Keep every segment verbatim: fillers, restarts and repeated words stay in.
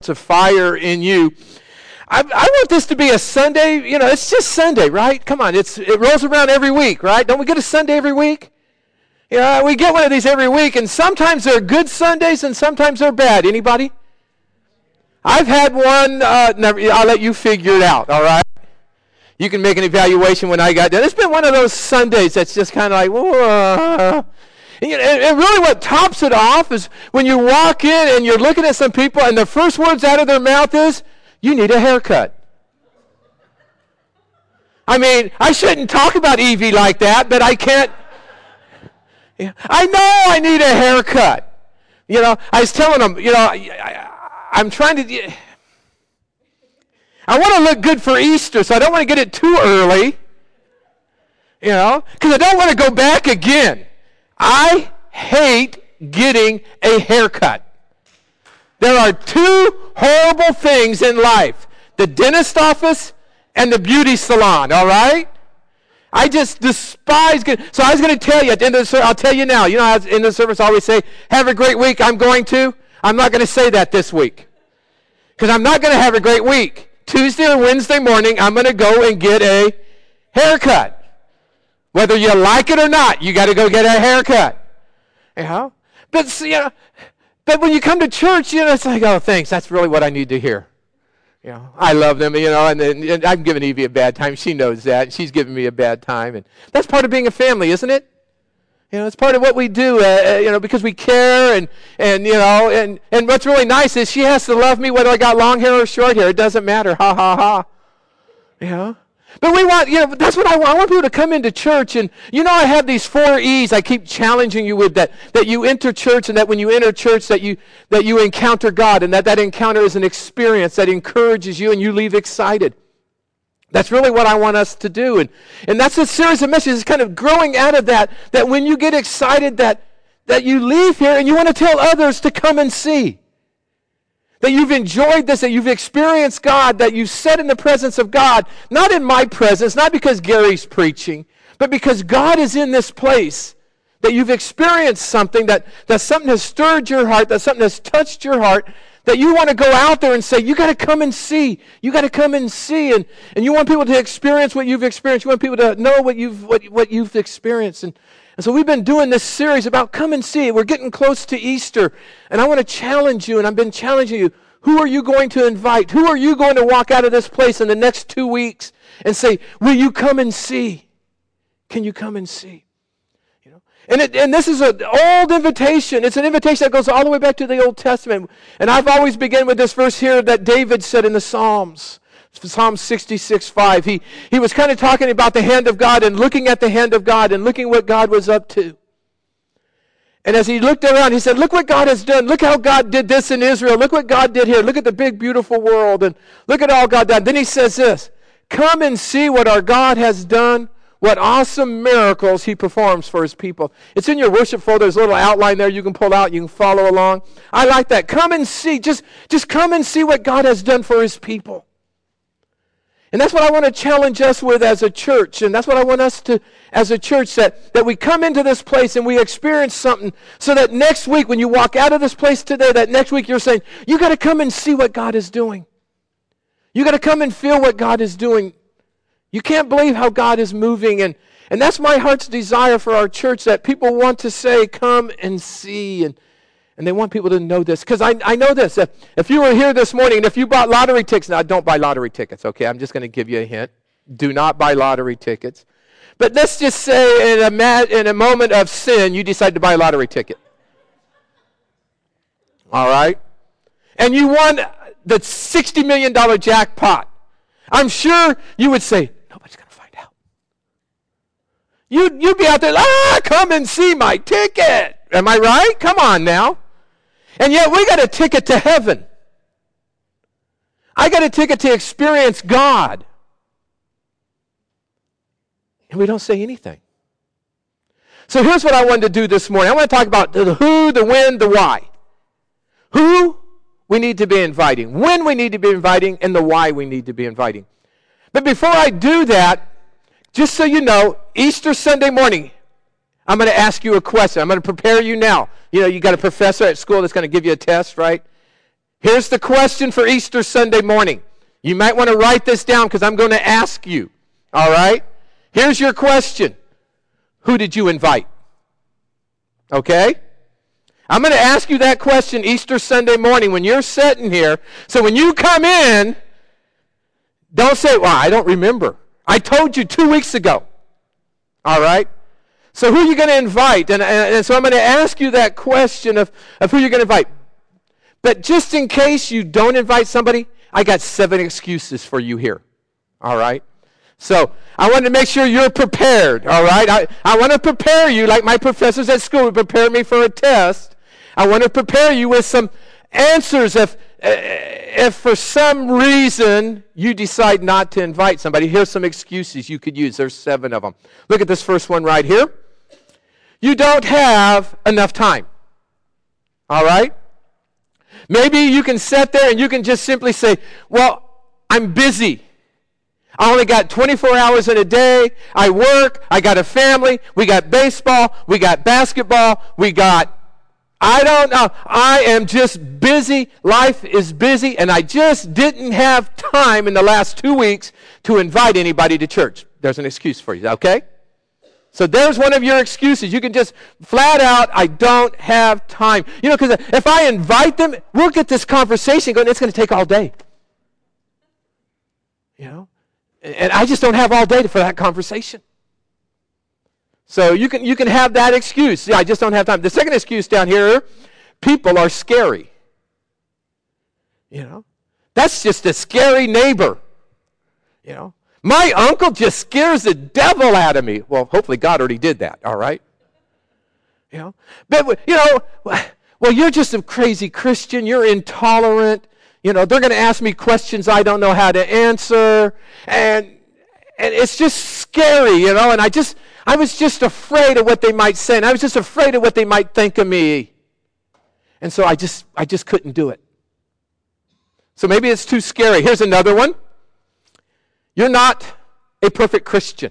a fire in you. I, I want this to be a Sunday, you know, it's just Sunday, right? Come on, it's it rolls around every week, right? Don't we get a Sunday every week? Yeah, we get one of these every week, and sometimes they're good Sundays and sometimes they're bad. Anybody? I've had one, uh, never, I'll let you figure it out, all right? You can make an evaluation when I got done. It's been one of those Sundays that's just kind of like, whoa. And, you know, and, and really what tops it off is when you walk in and you're looking at some people and the first words out of their mouth is, you need a haircut. I mean, I shouldn't talk about Evie like that, but I can't. I know I need a haircut. You know, I was telling them, you know, I, I, I'm trying to, I want to look good for Easter, so I don't want to get it too early, you know, because I don't want to go back again. I hate getting a haircut. There are two horrible things in life, the dentist office and the beauty salon, all right? I just despise getting, so I was going to tell you at the end of the service, I'll tell you now, you know how at the end of the service I always say, have a great week, I'm going to. I'm not going to say that this week because I'm not going to have a great week. Tuesday or Wednesday morning, I'm going to go and get a haircut. Whether you like it or not, you got to go get a haircut. You know? But, you know, but when you come to church, you know, it's like, oh, thanks, that's really what I need to hear. You know, I love them, you know, and, and, and I'm giving Evie a bad time. She knows that, and she's giving me a bad time. And that's part of being a family, isn't it? You know, it's part of what we do, uh, you know, because we care, and, and you know, and, and what's really nice is she has to love me whether I got long hair or short hair. It doesn't matter, ha, ha, ha. You know? But we want, you know, that's what I want. I want people to come into church, and you know I have these four E's I keep challenging you with, that, that you enter church, and that when you enter church that you that you encounter God, and that that encounter is an experience that encourages you and you leave excited. That's really what I want us to do. And, and that's a series of messages kind of growing out of that, that when you get excited that, that you leave here and you want to tell others to come and see. That you've enjoyed this, that you've experienced God, that you've sat in the presence of God, not in my presence, not because Gary's preaching, but because God is in this place. That you've experienced something, that, that something has stirred your heart, that something has touched your heart, that you want to go out there and say, you got to come and see. You got to come and see. And, and you want people to experience what you've experienced. You want people to know what you've, what, what you've experienced. And, and so we've been doing this series about come and see. We're getting close to Easter. And I want to challenge you, and I've been challenging you. Who are you going to invite? Who are you going to walk out of this place in the next two weeks and say, will you come and see? Can you come and see? You know, and it, and this is an old invitation. It's an invitation that goes all the way back to the Old Testament. And I've always begun with this verse here that David said in the Psalms. Psalm sixty-six five. He, he was kind of talking about the hand of God and looking at the hand of God and looking what God was up to. And as he looked around, he said, look what God has done. Look how God did this in Israel. Look what God did here. Look at the big, beautiful world. And look at all God done. Then he says this, come and see what our God has done, what awesome miracles he performs for his people. It's in your worship folder. There's a little outline there you can pull out. You can follow along. I like that. Come and see. Just, just come and see what God has done for his people. And that's what I want to challenge us with as a church. And that's what I want us to, as a church, that, that we come into this place and we experience something so that next week, when you walk out of this place today, that next week you're saying, you got to come and see what God is doing. You got to come and feel what God is doing. You can't believe how God is moving. And, and that's my heart's desire for our church, that people want to say, come and see. And, and they want people to know this. Because I, I know this. If, if you were here this morning and if you bought lottery tickets, now don't buy lottery tickets, okay? I'm just going to give you a hint. Do not buy lottery tickets. But let's just say in a, ma- in a moment of sin, you decide to buy a lottery ticket. All right? And you won the sixty million dollars jackpot. I'm sure you would say, nobody's going to find out. You'd, you'd be out there, ah, come and see my ticket. Am I right? Come on now. And yet we got a ticket to heaven. I got a ticket to experience God. And we don't say anything. So here's what I wanted to do this morning. I want to talk about the who, the when, the why. Who we need to be inviting, when we need to be inviting, and the why we need to be inviting. But before I do that, just so you know, Easter Sunday morning, I'm going to ask you a question. I'm going to prepare you now. You know, you got a professor at school that's going to give you a test, right? Here's the question for Easter Sunday morning. You might want to write this down because I'm going to ask you. All right? Here's your question. Who did you invite? Okay? I'm going to ask you that question Easter Sunday morning when you're sitting here. So when you come in, don't say, well, I don't remember. I told you two weeks ago. All right? So who are you going to invite? And, and, and so I'm going to ask you that question of, of who you're going to invite. But just in case you don't invite somebody, I got seven excuses for you here. All right? So I want to make sure you're prepared. All right? I, I want to prepare you like my professors at school would prepare me for a test. I want to prepare you with some answers if, if for some reason you decide not to invite somebody. Here's some excuses you could use. There's seven of them. Look at this first one right here. You don't have enough time. All right? Maybe you can sit there and you can just simply say, well, I'm busy. I only got twenty-four hours in a day. I work. I got a family. We got baseball. We got basketball. We got, I don't know. I am just busy. Life is busy. And I just didn't have time in the last two weeks to invite anybody to church. There's an excuse for you, okay? So there's one of your excuses. You can just flat out, I don't have time. You know, because if I invite them, we'll get this conversation going. It's going to take all day. You know? And I just don't have all day for that conversation. So you can you can have that excuse. Yeah, I just don't have time. The second excuse down here, people are scary. You know? That's just a scary neighbor. You know? My uncle just scares the devil out of me. Well, hopefully God already did that, all right? You know? But, you know, well, you're just a crazy Christian. You're intolerant. You know, they're going to ask me questions I don't know how to answer. And and it's just scary, you know, and I just, I was just afraid of what they might say. And I was just afraid of what they might think of me. And so I just, I just couldn't do it. So maybe it's too scary. Here's another one. You're not a perfect Christian.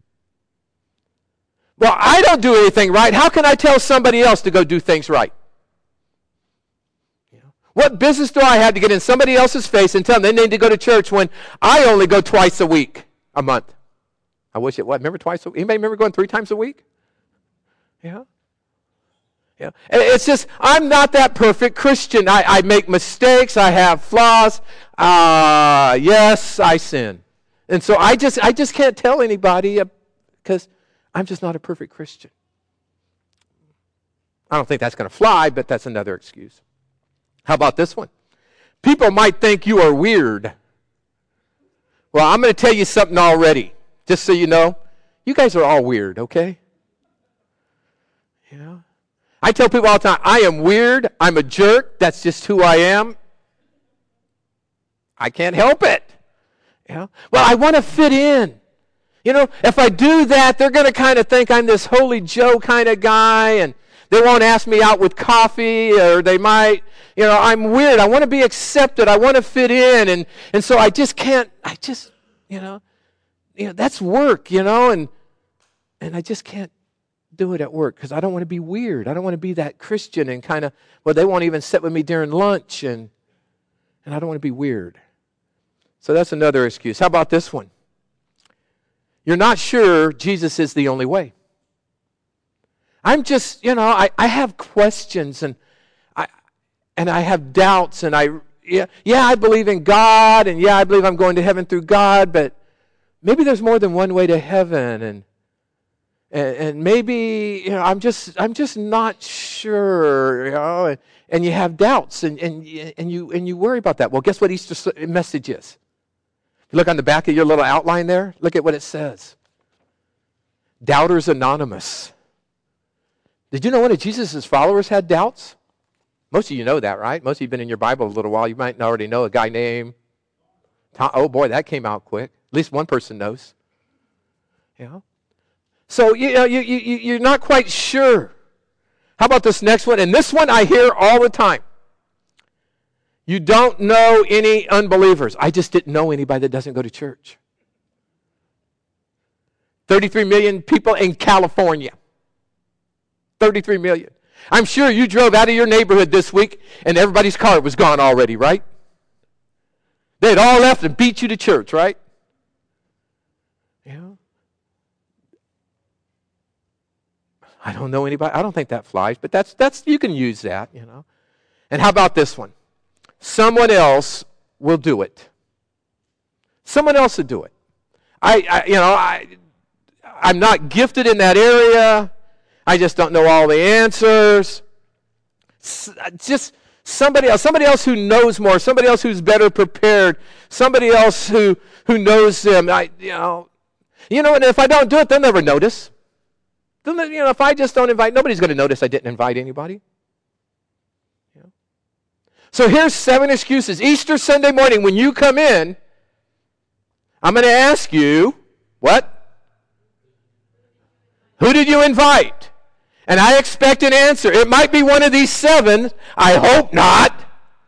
Well, I don't do anything right. How can I tell somebody else to go do things right? You know, what business do I have to get in somebody else's face and tell them they need to go to church when I only go twice a week, a month? I wish it was. Remember twice a week? Anybody remember going three times a week? Yeah. Yeah. It's just, I'm not that perfect Christian. I, I make mistakes. I have flaws. Uh, yes, I sin. And so I just I just can't tell anybody because I'm just not a perfect Christian. I don't think that's going to fly, but that's another excuse. How about this one? People might think you are weird. Well, I'm going to tell you something already, just so you know. You guys are all weird, okay? You know? I tell people all the time, I am weird. I'm a jerk. That's just who I am. I can't help it. You know? Well, I want to fit in. You know, if I do that, they're going to kind of think I'm this holy Joe kind of guy, and they won't ask me out with coffee, or they might, you know, I'm weird. I want to be accepted. I want to fit in, and, and so I just can't, I just, you know, you know, that's work, you know, and and I just can't do it at work because I don't want to be weird. I don't want to be that Christian and kind of, well, they won't even sit with me during lunch, and and I don't want to be weird. So that's another excuse. How about this one? You're not sure Jesus is the only way. I'm just, you know, I, I have questions and I and I have doubts and I yeah, yeah, I believe in God and yeah, I believe I'm going to heaven through God, but maybe there's more than one way to heaven and and, and maybe, you know, I'm just I'm just not sure, you know, and, and you have doubts and, and and you and you worry about that. Well, guess what Easter message is? Look on the back of your little outline there. Look at what it says. Doubters Anonymous. Did you know one of Jesus' followers had doubts? Most of you know that, right? Most of you have been in your Bible a little while. You might already know a guy named Tom. Oh, boy, that came out quick. At least one person knows. You know? So, you know, you, you, you're not quite sure. How about this next one? And this one I hear all the time. You don't know any unbelievers. I just didn't know anybody that doesn't go to church. thirty-three million people in California. thirty-three million. I'm sure you drove out of your neighborhood this week and everybody's car was gone already, right? They had all left and beat you to church, right? Yeah. I don't know anybody. I don't think that flies, but that's that's you can use that, you know. And how about this one? Someone else will do it. Someone else will do it. I, I you know, I I'm not gifted in that area. I just don't know all the answers. S- just somebody else, somebody else who knows more, somebody else who's better prepared, somebody else who who knows them. I, you know, you know, and if I don't do it, they'll never notice. They'll, you know, if I just don't invite, nobody's going to notice I didn't invite anybody. You know? So here's seven excuses. Easter Sunday morning, when you come in, I'm going to ask you, what? Who did you invite? And I expect an answer. It might be one of these seven. I hope not.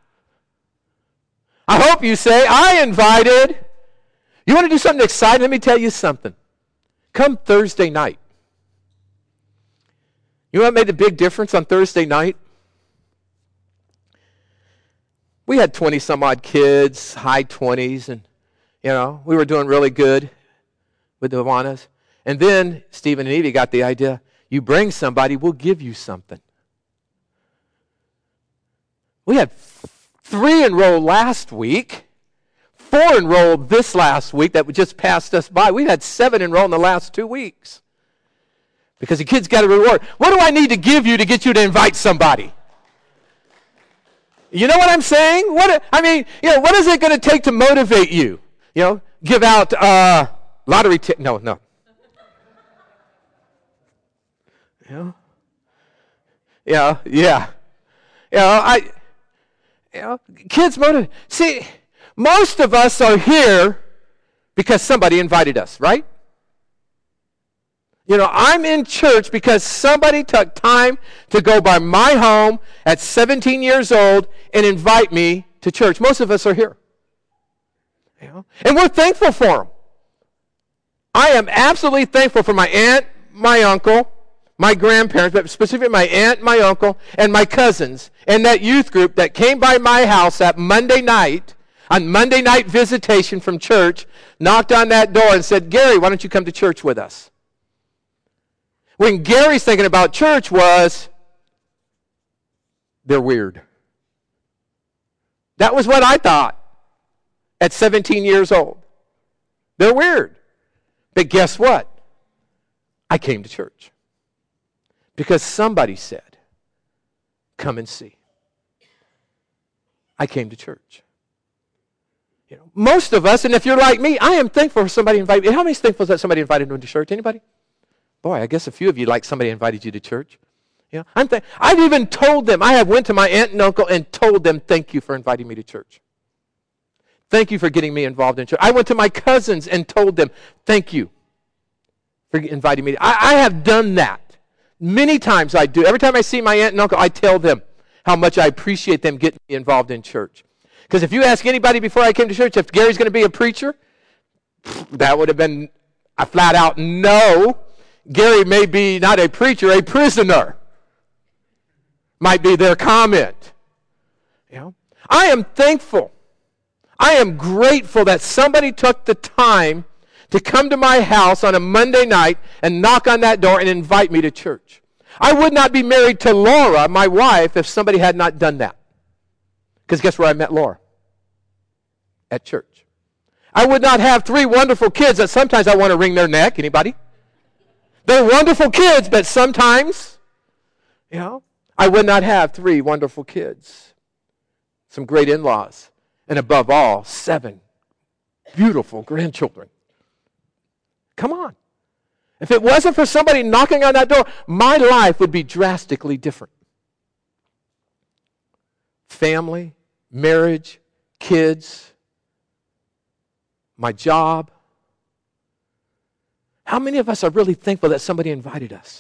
I hope you say, I invited. You want to do something exciting? Let me tell you something. Come Thursday night. You know what made the big difference on Thursday night? We had twenty some odd kids, high twenties, and you know, we were doing really good with the Awanas. And then Stephen and Evie got the idea, you bring somebody, we'll give you something. We had three enrolled last week, four enrolled this last week that just passed us by. We've had seven enrolled in the last two weeks. Because the kids got a reward. What do I need to give you to get you to invite somebody? You know what I'm saying? What I mean, you know, what is it going to take to motivate you? You know, give out uh, lottery tickets. No, no. You know? Yeah, yeah. You know, I, you know, kids motivate. See, most of us are here because somebody invited us, right? You know, I'm in church because somebody took time to go by my home at seventeen years old and invite me to church. Most of us are here. You know? And we're thankful for them. I am absolutely thankful for my aunt, my uncle, my grandparents, but specifically my aunt, my uncle, and my cousins, and that youth group that came by my house that Monday night, on Monday night visitation from church, knocked on that door and said, Gary, why don't you come to church with us? When Gary's thinking about church was, they're weird. That was what I thought at seventeen years old. They're weird. But guess what? I came to church. Because somebody said, come and see. I came to church. You know, most of us, and if you're like me, I am thankful for somebody invited me. How many thankful that somebody invited me to church? Anybody? Boy, I guess a few of you like somebody invited you to church. You know, I'm th- I've even told them, I have went to my aunt and uncle and told them, thank you for inviting me to church. Thank you for getting me involved in church. I went to my cousins and told them, thank you for inviting me. I, I have done that. Many times I do. Every time I see my aunt and uncle, I tell them how much I appreciate them getting me involved in church. Because if you ask anybody before I came to church if Gary's going to be a preacher, that would have been a flat out no. Gary may be not a preacher, a prisoner. Might be their comment. You know? I am thankful. I am grateful that somebody took the time to come to my house on a Monday night and knock on that door and invite me to church. I would not be married to Laura, my wife, if somebody had not done that. Because guess where I met Laura? At church. I would not have three wonderful kids that sometimes I want to wring their neck. Anybody? They're wonderful kids, but sometimes, you know, I would not have three wonderful kids. Some great in-laws. And above all, seven beautiful grandchildren. Come on. If it wasn't for somebody knocking on that door, my life would be drastically different. Family, marriage, kids, my job. How many of us are really thankful that somebody invited us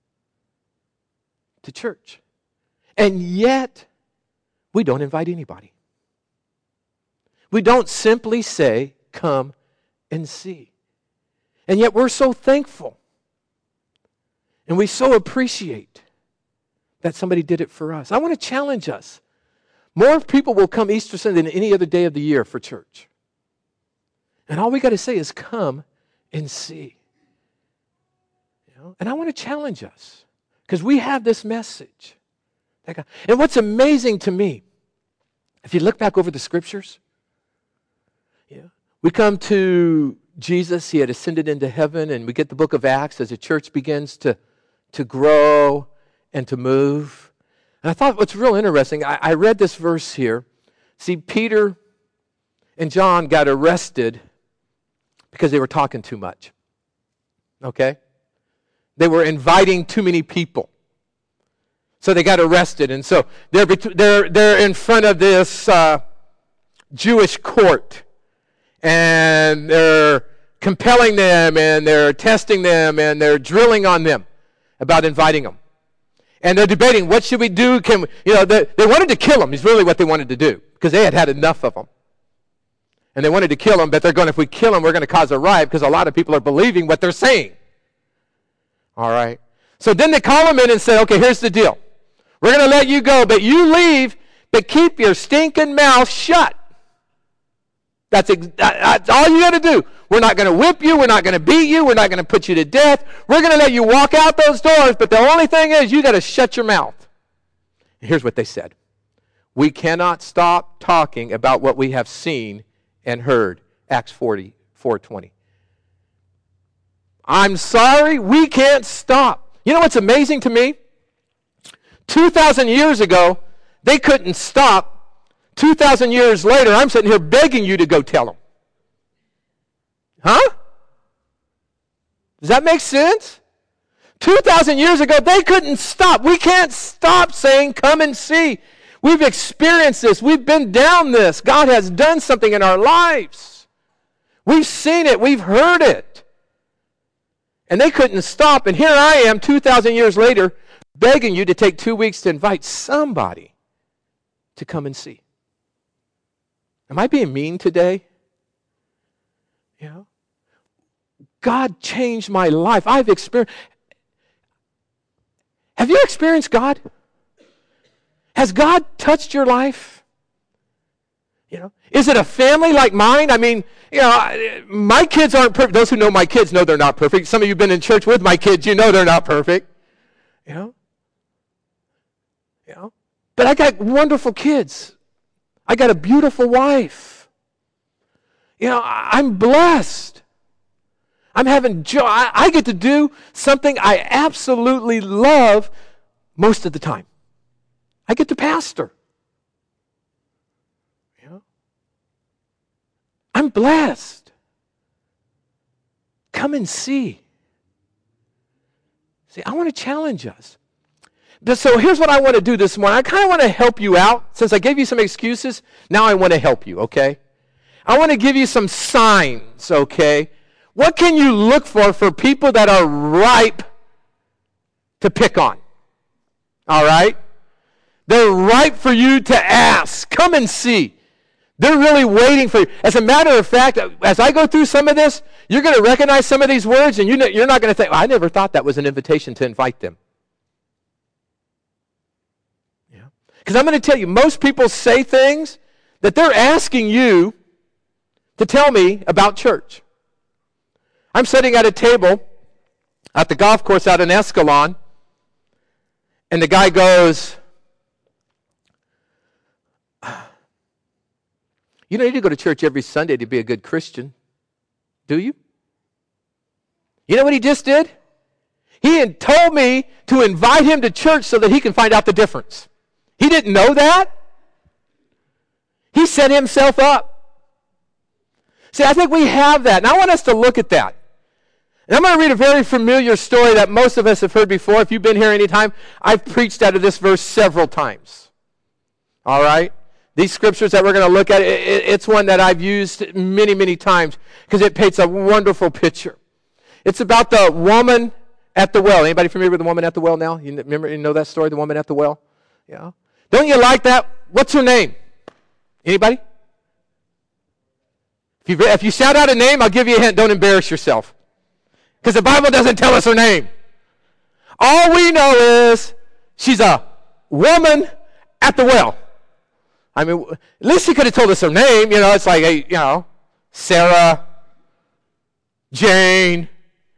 to church? And yet, we don't invite anybody. We don't simply say, come and see. And yet we're so thankful. And we so appreciate that somebody did it for us. I want to challenge us. More people will come Easter Sunday than any other day of the year for church. And all we got to say is come and see. You know? And I want to challenge us because we have this message. And what's amazing to me, if you look back over the scriptures, yeah, we come to Jesus. He had ascended into heaven, and we get the book of Acts as the church begins to, to grow and to move. And I thought what's real interesting, I, I read this verse here. See, Peter and John got arrested because they were talking too much. Okay? They were inviting too many people. So they got arrested. And so they're, they're, they're in front of this uh, Jewish court. And they're compelling them, and they're testing them, and they're drilling on them about inviting them. And they're debating, what should we do? Can we, you know, they, they wanted to kill him is really what they wanted to do, because they had had enough of him. And they wanted to kill him, but they're going, if we kill him, we're going to cause a riot, because a lot of people are believing what they're saying. All right. So then they call him in and say, okay, here's the deal. We're going to let you go, but you leave, but keep your stinking mouth shut. That's, ex- that's all you got to do. We're not going to whip you. We're not going to beat you. We're not going to put you to death. We're going to let you walk out those doors, but the only thing is you got to shut your mouth. And here's what they said. We cannot stop talking about what we have seen and heard. Acts forty-four twenty. I'm sorry, we can't stop. You know what's amazing to me? two thousand years ago, they couldn't stop. two thousand years later, I'm sitting here begging you to go tell them. Huh? Does that make sense? two thousand years ago, they couldn't stop. We can't stop saying, come and see. We've experienced this. We've been down this. God has done something in our lives. We've seen it. We've heard it. And they couldn't stop. And here I am, two thousand years later, begging you to take two weeks to invite somebody to come and see. Am I being mean today? You know? God changed my life. I've experienced. Have you experienced God? Has God touched your life? You know, is it a family like mine? I mean, you know, my kids aren't perfect. Those who know my kids know they're not perfect. Some of you have been in church with my kids, you know they're not perfect. You know? You know? But I got wonderful kids. I got a beautiful wife. You know, I'm blessed. I'm having joy. I, I get to do something I absolutely love most of the time. I get to pastor. You know? I'm blessed. Come and see. See, I want to challenge us. So here's what I want to do this morning. I kind of want to help you out. Since I gave you some excuses, now I want to help you, okay? I want to give you some signs, okay? What can you look for for people that are ripe to pick on? All right? They're ripe for you to ask. Come and see. They're really waiting for you. As a matter of fact, as I go through some of this, you're going to recognize some of these words, and you're not going to think, well, I never thought that was an invitation to invite them. Because I'm going to tell you, most people say things that they're asking you to tell me about church. I'm sitting at a table at the golf course out in Escalon, and the guy goes, you don't need to go to church every Sunday to be a good Christian, do you? You know what he just did? He had told me to invite him to church so that he can find out the difference. He didn't know that. He set himself up. See, I think we have that, and I want us to look at that. And I'm going to read a very familiar story that most of us have heard before. If you've been here any time, I've preached out of this verse several times. All right? These scriptures that we're going to look at, it, it, it's one that I've used many, many times because it paints a wonderful picture. It's about the woman at the well. Anybody familiar with the woman at the well now? You remember, you know that story, the woman at the well? Yeah. Don't you like that? What's her name? Anybody? If you, if you shout out a name, I'll give you a hint. Don't embarrass yourself. Because the Bible doesn't tell us her name. All we know is she's a woman at the well. I mean, at least he could have told us her name. You know, it's like, hey, you know, Sarah, Jane.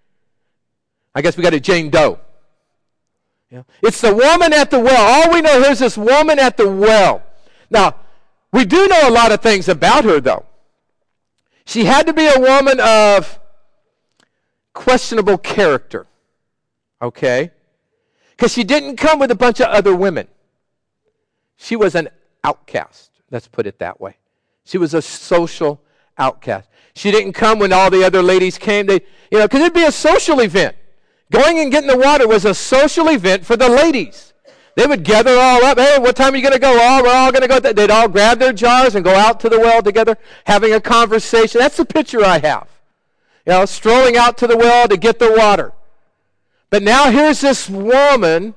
I guess we got a Jane Doe. You know, it's the woman at the well. All we know here is this woman at the well. Now, we do know a lot of things about her, though. She had to be a woman of questionable character, okay? Because she didn't come with a bunch of other women. She was an outcast, let's put it that way. She was a social outcast. She didn't come when all the other ladies came. They, you know, because it'd be a social event. Going and getting the water was a social event for the ladies. They would gather all up. Hey, what time are you going to go? Oh, we're all going to go. They'd all grab their jars and go out to the well together, having a conversation. That's the picture I have. You know, strolling out to the well to get the water. But now here's this woman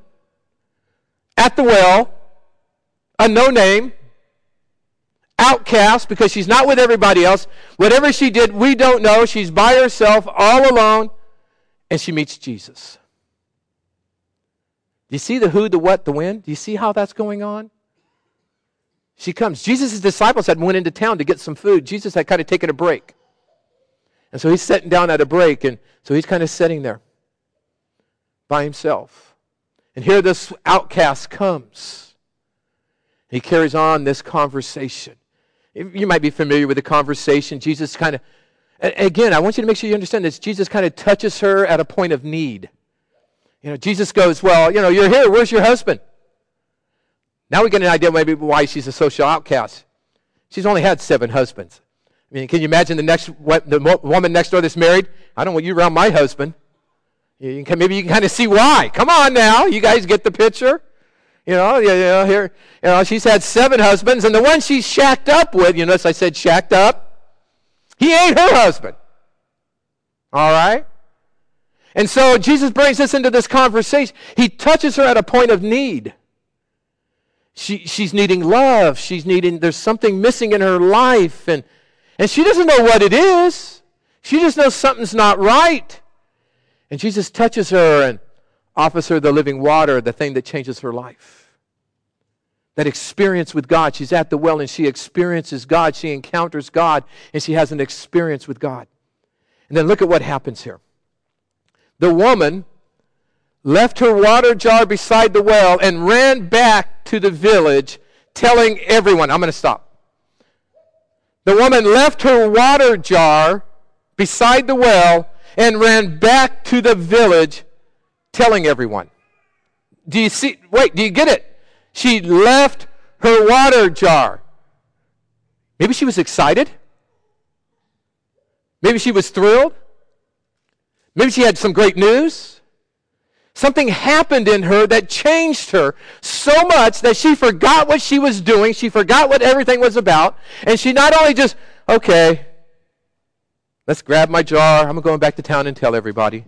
at the well, a no-name, outcast because she's not with everybody else. Whatever she did, we don't know. She's by herself, all alone, and she meets Jesus. Do you see the who, the what, the when? Do you see how that's going on? She comes. Jesus' disciples had went into town to get some food. Jesus had kind of taken a break. And so he's sitting down at a break, and so he's kind of sitting there by himself. And here this outcast comes. He carries on this conversation. You might be familiar with the conversation. Jesus kind of, again, I want you to make sure you understand this. Jesus kind of touches her at a point of need. You know, Jesus goes, well, you know, you're here. Where's your husband? Now we get an idea maybe why she's a social outcast. She's only had seven husbands. I mean, can you imagine the next the woman next door that's married? I don't want you around my husband. You can, maybe you can kind of see why. Come on now. You guys get the picture? You know, you know, here, you know, she's had seven husbands, and the one she's shacked up with, you notice I said shacked up, he ain't her husband. All right? And so Jesus brings us into this conversation. He touches her at a point of need. She, she's needing love. She's needing, there's something missing in her life, and, and she doesn't know what it is. She just knows something's not right. And Jesus touches her and offers her the living water, the thing that changes her life. That experience with God. She's at the well and she experiences God. She encounters God and she has an experience with God. And then look at what happens here. The woman left her water jar beside the well and ran back to the village telling everyone. I'm going to stop. The woman left her water jar beside the well and ran back to the village telling everyone. Do you see? Wait, do you get it? She left her water jar. Maybe she was excited. Maybe she was thrilled. Maybe she had some great news. Something happened in her that changed her so much that she forgot what she was doing. She forgot what everything was about. And she not only just, okay, let's grab my jar. I'm going back to town and tell everybody.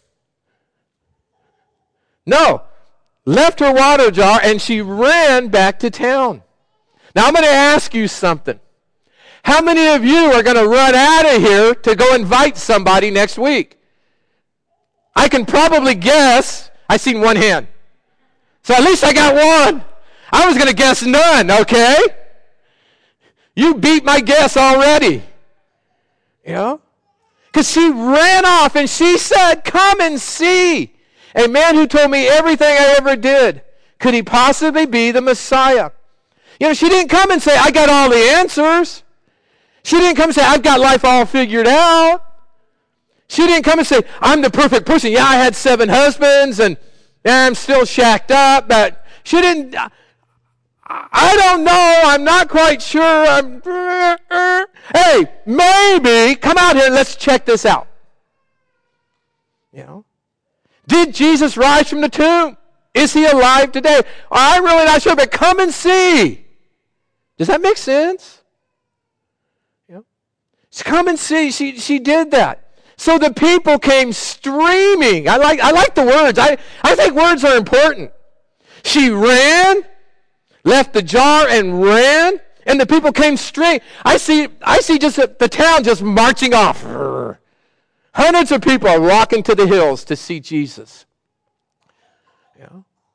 No, left her water jar and she ran back to town. Now I'm going to ask you something. How many of you are going to run out of here to go invite somebody next week? I can probably guess. I seen one hand. So at least I got one. I was going to guess none, okay? You beat my guess already. You know? Because she ran off and she said, come and see. A man who told me everything I ever did. Could he possibly be the Messiah? You know, she didn't come and say, I got all the answers. She didn't come and say, I've got life all figured out. She didn't come and say, I'm the perfect person. Yeah, I had seven husbands and yeah, I'm still shacked up. But she didn't, I don't know. I'm not quite sure. I'm, hey, maybe, come out here and let's check this out. You know? Did Jesus rise from the tomb? Is he alive today? I'm really not sure, but come and see. Does that make sense? You know? So come and see. She, she did that. So the people came streaming. I like, I like the words. I, I think words are important. She ran, left the jar and ran, and the people came streaming. I see, I see just the, the town just marching off. Hundreds of people are walking to the hills to see Jesus. You know?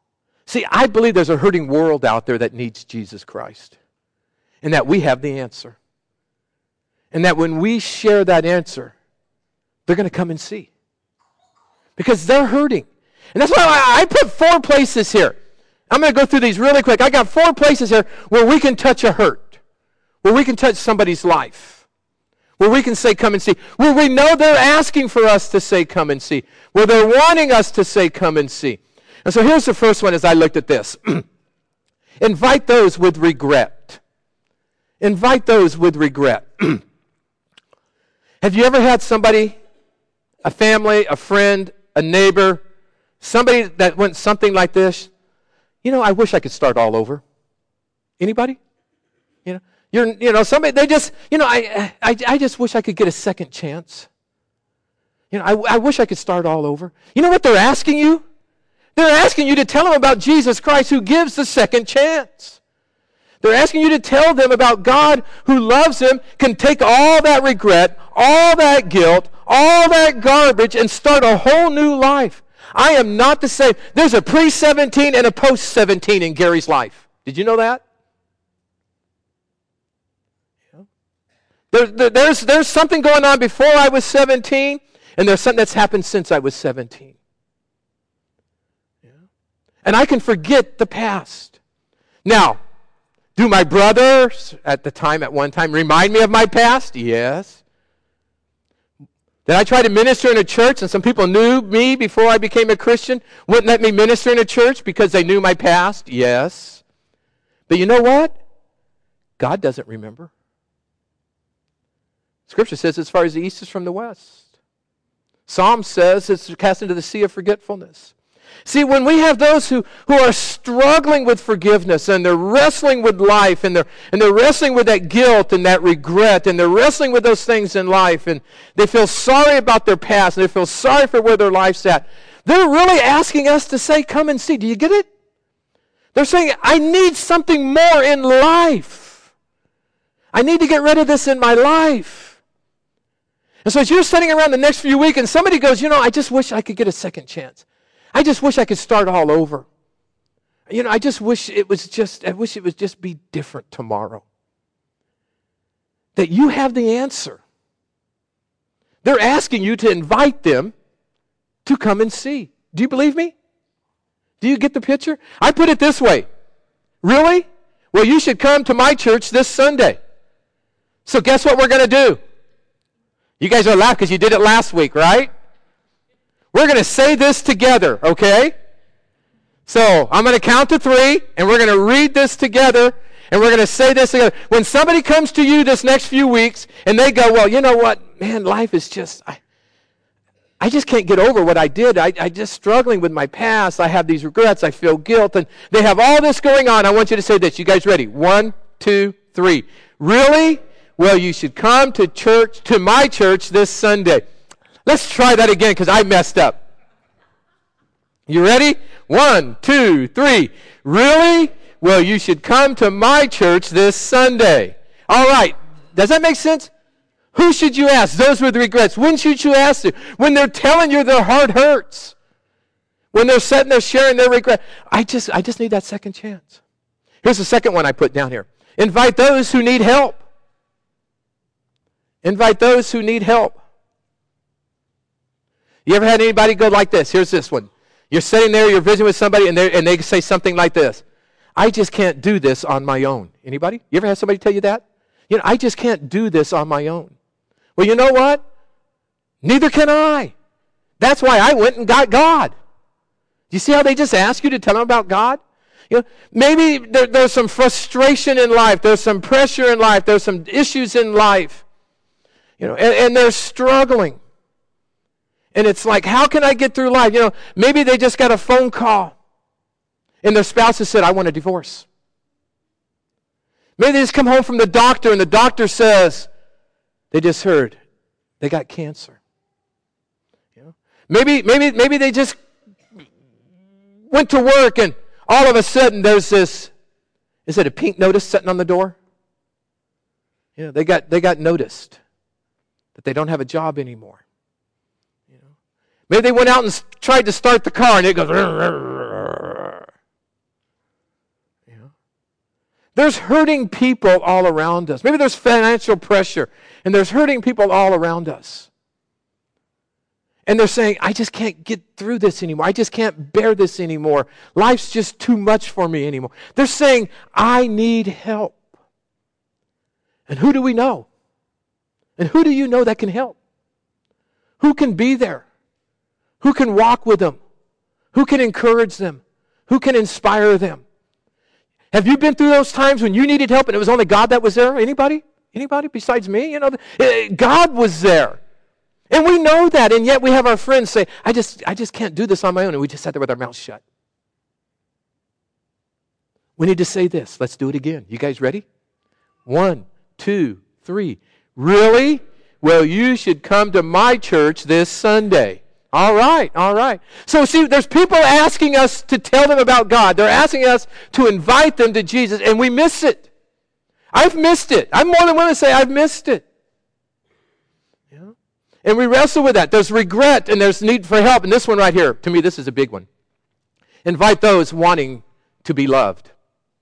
See, I believe there's a hurting world out there that needs Jesus Christ. And that we have the answer. And that when we share that answer, they're going to come and see. Because they're hurting. And that's why I put four places here. I'm going to go through these really quick. I got four places here where we can touch a hurt. Where we can touch somebody's life. Where we can say, come and see. Where we know they're asking for us to say, come and see. Where they're wanting us to say, come and see. And so here's the first one as I looked at this. Invite those with regret. Invite those with regret. Have you ever had somebody, a family, a friend, a neighbor, somebody that went something like this? You know, I wish I could start all over. Anybody? You know, you're, you know, somebody, they just, you know, I, I, I just wish I could get a second chance. You know, I, I wish I could start all over. You know what they're asking you? They're asking you to tell them about Jesus Christ who gives the second chance. They're asking you to tell them about God who loves them, can take all that regret, all that guilt, all that garbage, and start a whole new life. I am not the same. There's a pre seventeen and a post seventeen in Gary's life. Did you know that? There, there, there's, there's something going on before I was seventeen, and there's something that's happened since I was seventeen. And I can forget the past. Now, do my brothers at the time, at one time, remind me of my past? Yes. Did I try to minister in a church and some people knew me before I became a Christian? Wouldn't let me minister in a church because they knew my past? Yes. But you know what? God doesn't remember. Scripture says as far as the east is from the west. Psalm says it's cast into the sea of forgetfulness. See, when we have those who, who are struggling with forgiveness and they're wrestling with life and they're, and they're wrestling with that guilt and that regret and they're wrestling with those things in life and they feel sorry about their past and they feel sorry for where their life's at, they're really asking us to say, come and see. Do you get it? They're saying, I need something more in life. I need to get rid of this in my life. And so as you're sitting around the next few weeks and somebody goes, you know, I just wish I could get a second chance. I just wish I could start all over. You know, I just wish it was just, I wish it would just be different tomorrow. That you have the answer. They're asking you to invite them to come and see. Do you believe me? Do you get the picture? I put it this way. Really? Well, you should come to my church this Sunday. So guess what we're going to do? You guys are laughing because you did it last week, right? We're going to say this together, okay? So I'm going to count to three, and we're going to read this together, and we're going to say this together. When somebody comes to you this next few weeks, and they go, well, you know what? Man, life is just, I, I just can't get over what I did. I, I just struggling with my past. I have these regrets. I feel guilt, and they have all this going on. I want you to say this. You guys ready? One, two, three. Really? Well, you should come to church, to my church this Sunday. Let's try that again because I messed up. You ready? One, two, three. Really? Well, you should come to my church this Sunday. All right. Does that make sense? Who should you ask? Those with regrets. When should you ask them? When they're telling you their heart hurts. When they're sitting there sharing their regret. I just, I just need that second chance. Here's the second one I put down here. Invite those who need help. Invite those who need help. You ever had anybody go like this? Here's this one. You're sitting there, you're visiting with somebody, and, and they say something like this. I just can't do this on my own. Anybody? You ever had somebody tell you that? You know, I just can't do this on my own. Well, you know what? Neither can I. That's why I went and got God. Do you see how they just ask you to tell them about God? You know, maybe there, there's some frustration in life. There's some pressure in life. There's some issues in life. You know, and, and they're struggling. And it's like, how can I get through life? You know, maybe they just got a phone call. And their spouse has said, I want a divorce. Maybe they just come home from the doctor and the doctor says, they just heard, they got cancer. You know? Maybe, maybe, maybe they just went to work and all of a sudden there's this, is it a pink notice sitting on the door? You know, they got, they got noticed that they don't have a job anymore. Maybe they went out and tried to start the car and it goes, rrr, rrr, rrr. There's hurting people all around us. Maybe there's financial pressure, and there's hurting people all around us. And they're saying, I just can't get through this anymore. I just can't bear this anymore. Life's just too much for me anymore. They're saying, I need help. And who do we know? And who do you know that can help? Who can be there? Who can walk with them? Who can encourage them? Who can inspire them? Have you been through those times when you needed help and it was only God that was there? Anybody? Anybody besides me? You know, God was there. And we know that, and yet we have our friends say, I just, I just can't do this on my own, and we just sat there with our mouths shut. We need to say this. Let's do it again. You guys ready? One, two, three. Really? Well, you should come to my church this Sunday. All right, all right. So see, there's people asking us to tell them about God. They're asking us to invite them to Jesus, and we miss it. I've missed it. I'm more than willing to say I've missed it. Yeah. And we wrestle with that. There's regret, and there's need for help. And this one right here, to me, this is a big one. Invite those wanting to be loved.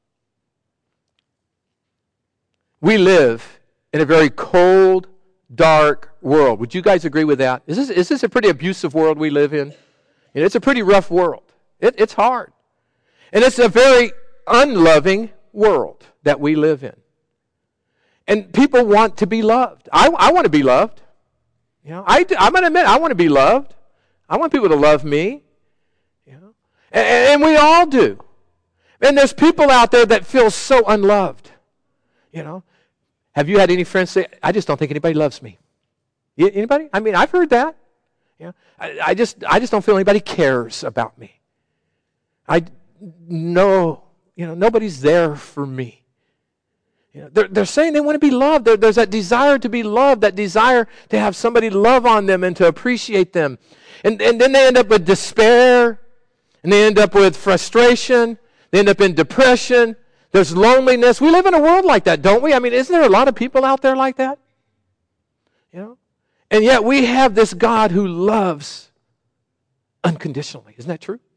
We live in a very cold, dark world. Would you guys agree with that? Is this, is this a pretty abusive world we live in? And it's a pretty rough world. It, it's hard. And it's a very unloving world that we live in. And people want to be loved. I, I want to be loved. You know, I, I'm going to admit, I want to be loved. I want people to love me. You know, and, and we all do. And there's people out there that feel so unloved. You know, have you had any friends say, I just don't think anybody loves me? Anybody? I mean, I've heard that. You know, I, I just I just don't feel anybody cares about me. I no, you know, nobody's there for me. You know, they're, they're saying they want to be loved. There, there's that desire to be loved, that desire to have somebody love on them and to appreciate them. And, and then they end up with despair, and they end up with frustration, they end up in depression. There's loneliness. We live in a world like that, don't we? I mean, isn't there a lot of people out there like that? You know? And yet we have this God who loves unconditionally. Isn't that true?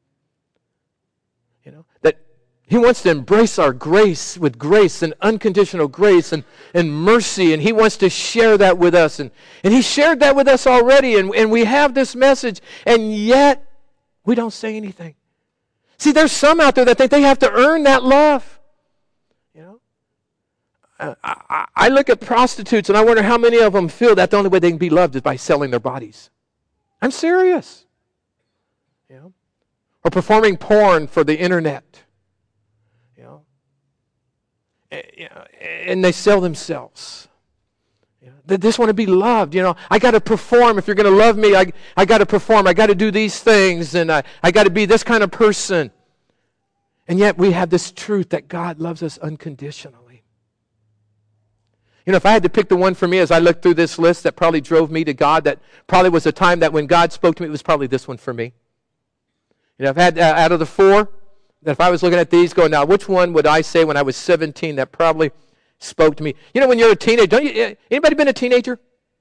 You know, that He wants to embrace our grace with grace and unconditional grace and, and mercy, and He wants to share that with us. And, and He shared that with us already, and, and we have this message, and yet we don't say anything. See, there's some out there that think they have to earn that love. You know, I, I, I look at prostitutes and I wonder how many of them feel that the only way they can be loved is by selling their bodies. I'm serious. You know, or performing porn for the internet. You know, and they sell themselves. They just want to be loved. You know, I got to perform. If you're going to love me, I, I got to perform. I got to do these things, and I, I got to be this kind of person. And yet we have this truth that God loves us unconditionally. You know, if I had to pick the one for me as I looked through this list that probably drove me to God, that probably was a time that when God spoke to me, it was probably this one for me. You know, if I had, uh, out of the four, that if I was looking at these going, now, which one would I say when I was seventeen that probably spoke to me? You know, when you're a teenager, don't you, anybody been a teenager?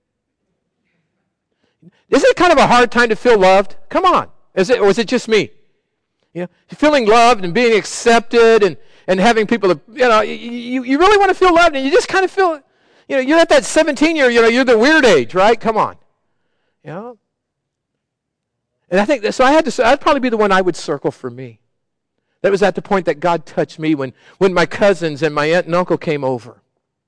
Isn't it kind of a hard time to feel loved? Come on. Is it, or is it just me? You know, feeling loved and being accepted and, and having people, to, you know, you, you really want to feel loved and you just kind of feel, you know, you're at that seventeen year, you know, you're the weird age, right? Come on. You know? And I think, that, so I had to say, that'd probably be the one I would circle for me. That was at the point that God touched me when, when my cousins and my aunt and uncle came over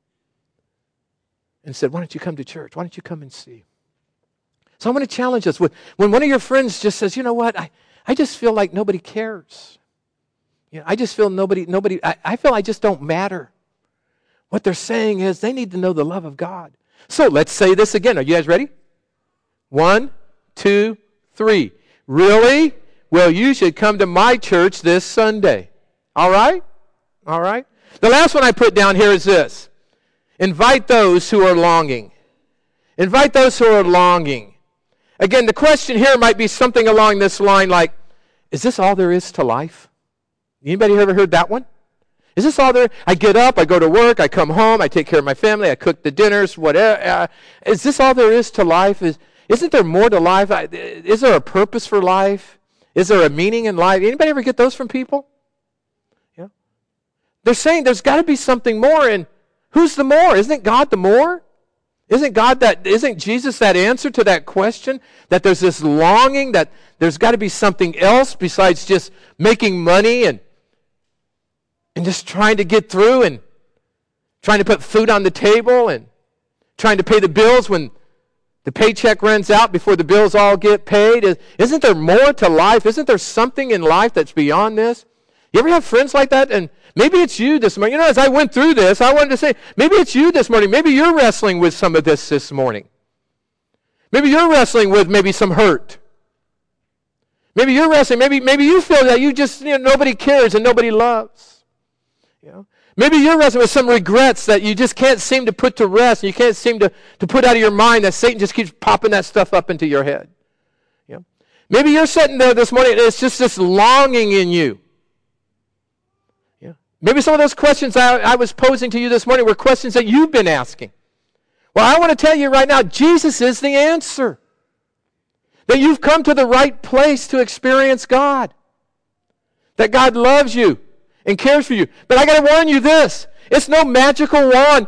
and said, why don't you come to church? Why don't you come and see? So I want to challenge us. When one of your friends just says, you know what, I, I just feel like nobody cares. You know, I just feel nobody, nobody, I, I feel I just don't matter. What they're saying is they need to know the love of God. So let's say this again. Are you guys ready? One, two, three. Really? Well, you should come to my church this Sunday. All right? All right? The last one I put down here is this. Invite those who are longing. Invite those who are longing. Again, the question here might be something along this line like, is this all there is to life? Anybody ever heard that one? Is this all there? I get up, I go to work, I come home, I take care of my family, I cook the dinners, whatever. Uh, is this all there is to life? Is, isn't there more to life? Is there a purpose for life? Is there a meaning in life? Anybody ever get those from people? Yeah. They're saying there's got to be something more, and who's the more? Isn't God the more? Isn't God that, isn't Jesus that answer to that question? That there's this longing, that there's got to be something else besides just making money and, and just trying to get through and trying to put food on the table and trying to pay the bills when the paycheck runs out before the bills all get paid. Isn't there more to life? Isn't there something in life that's beyond this? You ever have friends like that? And maybe it's you this morning. You know, as I went through this, I wanted to say, maybe it's you this morning. Maybe you're wrestling with some of this this morning. Maybe you're wrestling with maybe some hurt. Maybe you're wrestling. Maybe maybe you feel that you just, you know, nobody cares and nobody loves. You know? Maybe you're wrestling with some regrets that you just can't seem to put to rest. And you can't seem to, to put out of your mind, that Satan just keeps popping that stuff up into your head. You know? Maybe you're sitting there this morning and it's just this longing in you. Maybe some of those questions I, I was posing to you this morning were questions that you've been asking. Well, I want to tell you right now, Jesus is the answer. That you've come to the right place to experience God. That God loves you and cares for you. But I got to warn you this. It's no magical wand.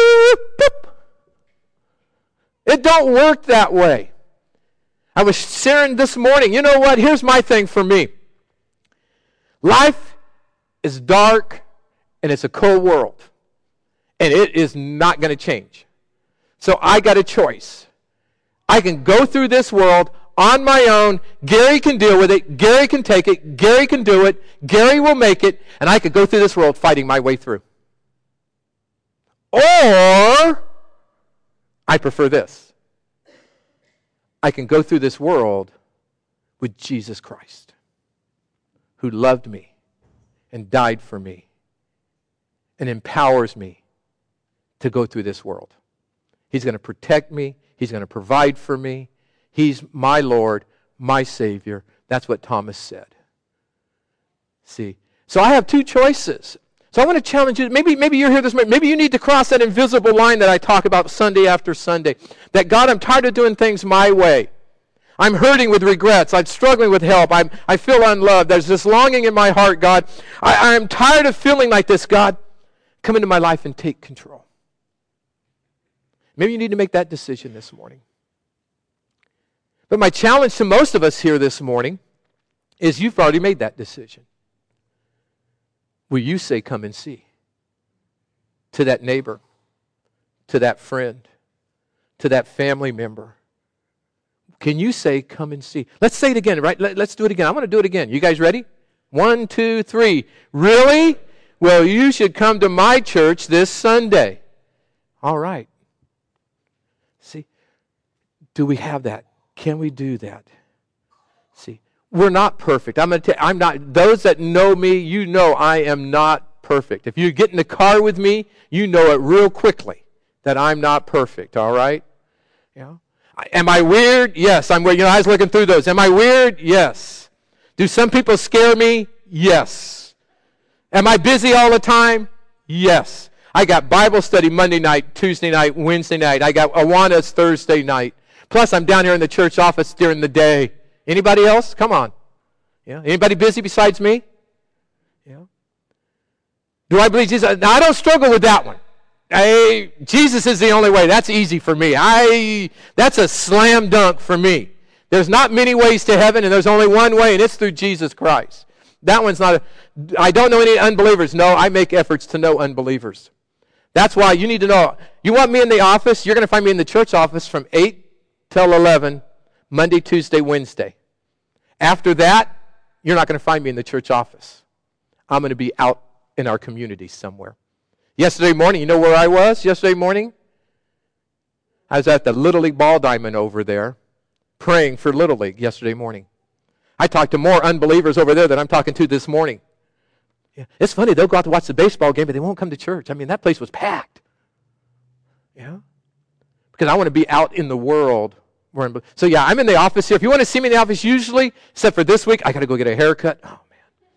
It don't work that way. I was sharing this morning. You know what? Here's my thing for me. Life is dark and it's a cold world. And it is not going to change. So I got a choice. I can go through this world on my own. Gary can deal with it. Gary can take it. Gary can do it. Gary will make it. And I could go through this world fighting my way through. Or I prefer this. I can go through this world with Jesus Christ, who loved me and died for me and empowers me to go through this world. He's going to protect me. He's going to provide for me. He's my Lord, my Savior. That's what Thomas said. See? So I have two choices. So I want to challenge you. Maybe, maybe you're here this morning. Maybe you need to cross that invisible line that I talk about Sunday after Sunday. That, God, I'm tired of doing things my way. I'm hurting with regrets. I'm struggling with help. I'm, I feel unloved. There's this longing in my heart, God. I, I'm tired of feeling like this, God. Come into my life and take control. Maybe you need to make that decision this morning. But my challenge to most of us here this morning is you've already made that decision. Will you say, come and see? To that neighbor, to that friend, to that family member. Can you say, come and see? Let's say it again, right? Let, let's do it again. I want to do it again. You guys ready? One, two, three. Really? Well, you should come to my church this Sunday. All right. See, do we have that? Can we do that? See, we're not perfect. I'm going to tell I'm not, those that know me, you know I am not perfect. If you get in the car with me, you know it real quickly that I'm not perfect, all right? You know? Am I weird? Yes, I'm weird. You know, I was looking through those. Am I weird? Yes. Do some people scare me? Yes. Am I busy all the time? Yes. I got Bible study Monday night, Tuesday night, Wednesday night. I got Awana's Thursday night. Plus, I'm down here in the church office during the day. Anybody else? Come on. Yeah. Anybody busy besides me? Yeah. Do I believe Jesus? Now, I don't struggle with that one. I, Jesus is the only way. That's easy for me. I that's a slam dunk for me. There's not many ways to heaven, and there's only one way, and it's through Jesus Christ. That one's not a, I don't know any unbelievers. No, I make efforts to know unbelievers. That's why you need to know. You want me in the office? You're going to find me in the church office from eight till eleven, Monday, Tuesday, Wednesday. After that, you're not going to find me in the church office. I'm going to be out in our community somewhere. Yesterday morning, you know where I was yesterday morning? I was at the Little League ball diamond over there praying for Little League yesterday morning. I talked to more unbelievers over there than I'm talking to this morning. Yeah. It's funny, they'll go out to watch the baseball game, but they won't come to church. I mean, that place was packed. Yeah? Because I want to be out in the world. So yeah, I'm in the office here. If you want to see me in the office, usually, except for this week, I got to go get a haircut. Oh, man.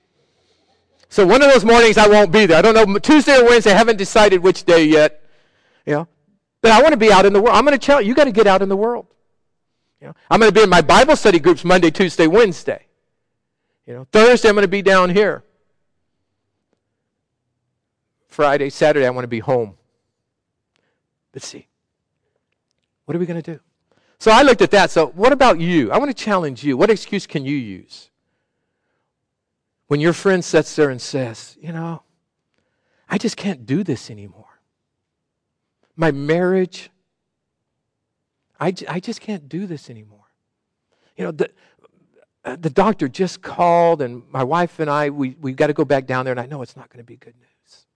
So one of those mornings I won't be there. I don't know, Tuesday or Wednesday, I haven't decided which day yet. You know, but I want to be out in the world. I'm going to tell you, you got to get out in the world. You know, I'm going to be in my Bible study groups Monday, Tuesday, Wednesday. You know, Thursday I'm going to be down here. Friday, Saturday, I want to be home. But see, what are we going to do? So I looked at that. So what about you? I want to challenge you. What excuse can you use when your friend sits there and says, you know, I just can't do this anymore. My marriage, I, j- I just can't do this anymore. You know, the, uh, the doctor just called, and my wife and I, we, we've got to go back down there, and I know it's not going to be good news.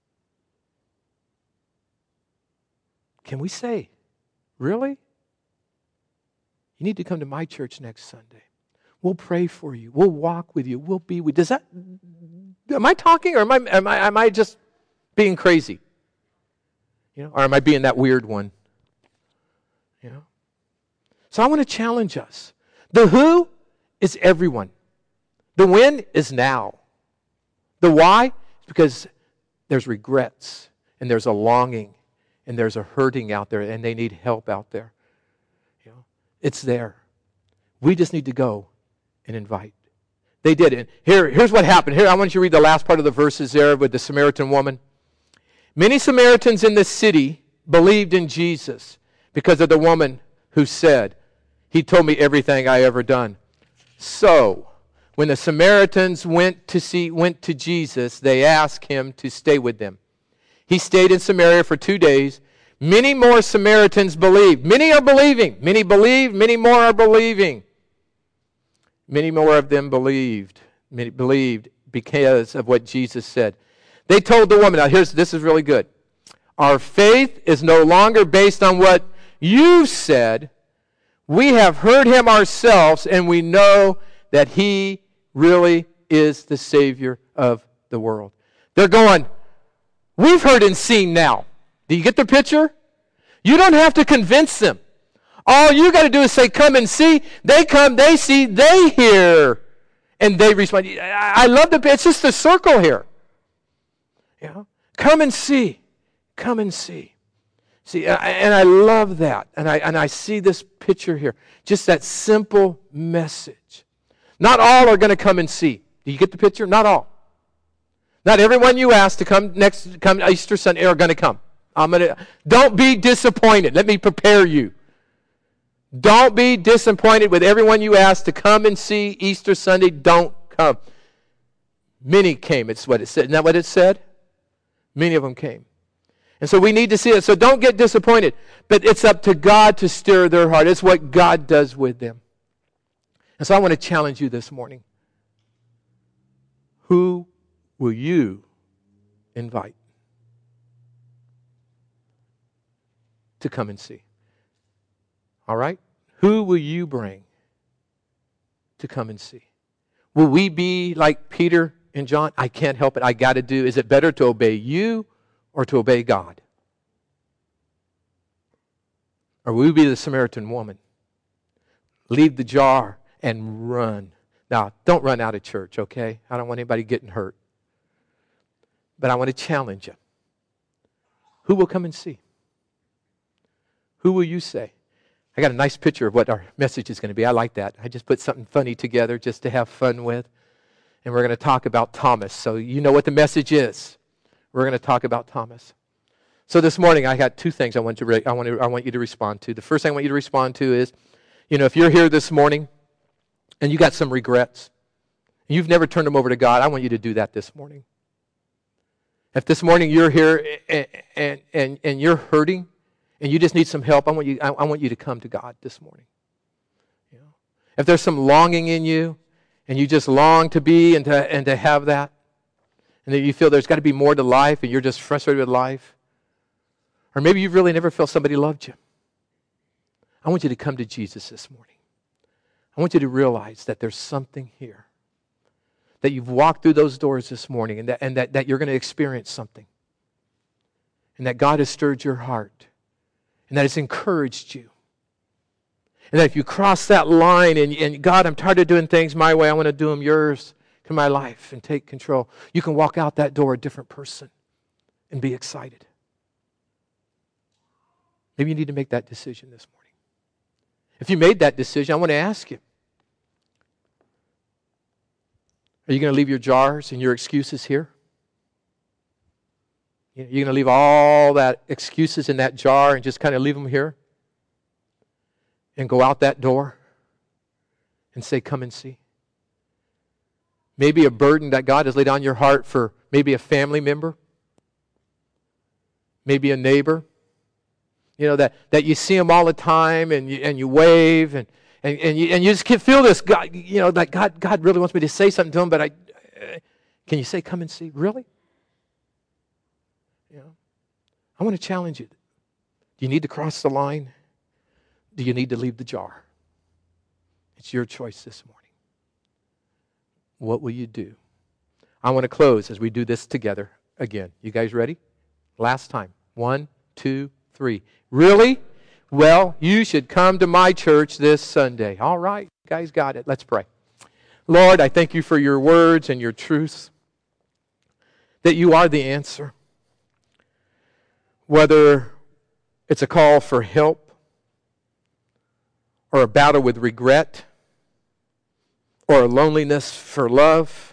Can we say, really? You need to come to my church next Sunday. We'll pray for you. We'll walk with you. We'll be with you. Does that, am I talking, or am I, am I, am I just being crazy? You know, or am I being that weird one? You know? So I want to challenge us. The who is everyone. The when is now. The why is because there's regrets, and there's a longing, and there's a hurting out there, and they need help out there. You know, it's there. We just need to go and invite. They did it. Here, here's what happened. Here, I want you to read the last part of the verses there with the Samaritan woman. Many Samaritans in the city believed in Jesus because of the woman who said, he told me everything I ever done. So, when the Samaritans went to see went to Jesus, they asked him to stay with them. He stayed in Samaria for two days. Many more Samaritans believed. Many are believing. Many believed. Many more are believing. Many more of them believed. Many believed because of what Jesus said. They told the woman, now here's, this is really good. Our faith is no longer based on what you said. We have heard him ourselves, and we know that he really is the Savior of the world. They're going, we've heard and seen now. Do you get the picture? You don't have to convince them. All you got to do is say, come and see. They come, they see, they hear, and they respond. I love the, it's just a circle here. You know, come and see. Come and see. See, and I love that. And I, and I see this picture here. Just that simple message. Not all are going to come and see. Do you get the picture? Not all. Not everyone you ask to come next, come Easter Sunday are going to come. I'm going to. Don't be disappointed. Let me prepare you. Don't be disappointed with everyone you ask to come and see Easter Sunday. Don't come. Many came. It's what it said. Isn't that what it said? Many of them came. And so we need to see it. So don't get disappointed. But it's up to God to stir their heart. It's what God does with them. And so I want to challenge you this morning. Who will you invite to come and see? All right? Who will you bring to come and see? Will we be like Peter and John? I can't help it. I got to do. Is it better to obey you or to obey God? Or will we be the Samaritan woman? Leave the jar and run. Now, don't run out of church, okay? I don't want anybody getting hurt. But I want to challenge you. Who will come and see? Who will you say? I got a nice picture of what our message is going to be. I like that. I just put something funny together just to have fun with. And we're going to talk about Thomas. So you know what the message is. We're going to talk about Thomas. So this morning I got two things I want to re- I want to I want you to respond to. The first thing I want you to respond to is, you know, if you're here this morning and you got some regrets, and you've never turned them over to God, I want you to do that this morning. If this morning you're here and and and, and you're hurting and you just need some help, I want you I, I want you to come to God this morning. You know, if there's some longing in you and you just long to be and to and to have that, and then you feel there's got to be more to life and you're just frustrated with life, or maybe you've really never felt somebody loved you, I want you to come to Jesus this morning. I want you to realize that there's something here, that you've walked through those doors this morning, and that, and that, that you're going to experience something, and that God has stirred your heart, and that it's encouraged you. And that if you cross that line and, and God, I'm tired of doing things my way, I want to do them yours to my life and take control, you can walk out that door a different person and be excited. Maybe you need to make that decision this morning. If you made that decision, I want to ask you, are you going to leave your jars and your excuses here? You're going to leave all that excuses in that jar and just kind of leave them here and go out that door and say, come and see. Maybe a burden that God has laid on your heart for maybe a family member, maybe a neighbor, you know, that, that you see them all the time and you, and you wave and, and, and, you, and you just can feel this, God, you know, that God, God really wants me to say something to him, but I, uh, can you say, come and see? Really? You know, I want to challenge you. Do you need to cross the line? Do you need to leave the jar? It's your choice this morning. What will you do? I want to close as we do this together again. You guys ready? Last time. One, two, three. Really? Well, you should come to my church this Sunday. All right, you guys got it. Let's pray. Lord, I thank you for your words and your truths, that you are the answer. Whether it's a call for help or a battle with regret or a loneliness for love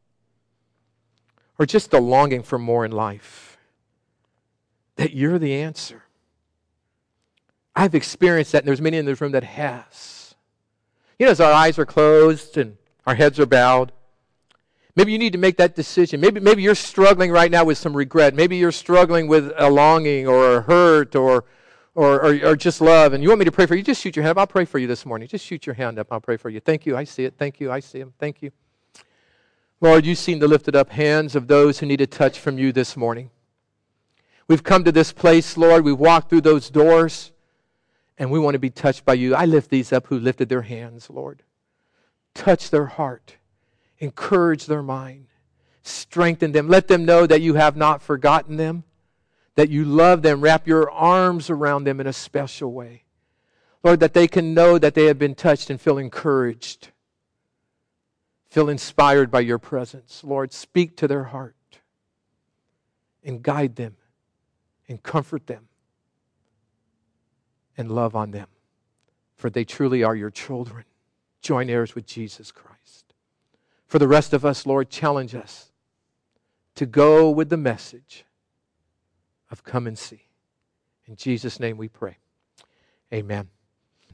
or just a longing for more in life, that you're the answer. I've experienced that, and there's many in this room that has. You know, as our eyes are closed and our heads are bowed, maybe you need to make that decision. Maybe, maybe you're struggling right now with some regret. Maybe you're struggling with a longing or a hurt or, or, or, or just love, and you want me to pray for you. Just shoot your hand up. I'll pray for you this morning. Just shoot your hand up. I'll pray for you. Thank you. I see it. Thank you. I see him. Thank you. Lord, you've seen the lifted up hands of those who need a touch from you this morning. We've come to this place, Lord. We've walked through those doors, and we want to be touched by you. I lift these up who lifted their hands, Lord. Touch their heart. Encourage their mind. Strengthen them. Let them know that you have not forgotten them, that you love them. Wrap your arms around them in a special way. Lord, that they can know that they have been touched and feel encouraged, feel inspired by your presence. Lord, speak to their heart and guide them and comfort them and love on them, for they truly are your children, joint heirs with Jesus Christ. For the rest of us, Lord, challenge us to go with the message of come and see. In Jesus' name we pray. Amen.